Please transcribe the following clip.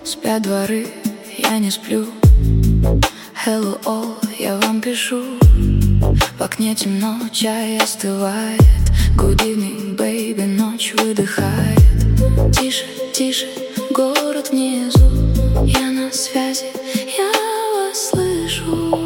Спят дворы, я не сплю. Hello all, я вам пишу. В окне темно, чай остывает. Good evening, baby, ночь выдыхает. Тише, тише, город внизу. Я на связи, я вас слышу.